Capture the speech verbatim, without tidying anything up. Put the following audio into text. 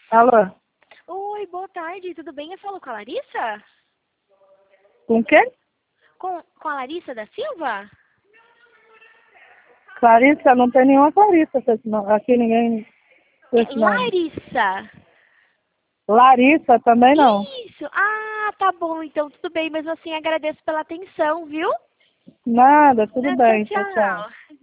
Alô? Oi, boa tarde, tudo bem? Eu falo com a Larissa? Com quem? Com, com a Larissa da Silva? Clarissa? Não tem nenhuma Clarissa com esse nome. Aqui ninguém com É esse nome. Larissa. Larissa também não. Isso. Ah, tá bom, então tudo bem. Mesmo assim, agradeço pela atenção, viu? Nada, tudo Ah, tchau, bem. Tchau, tchau. tchau.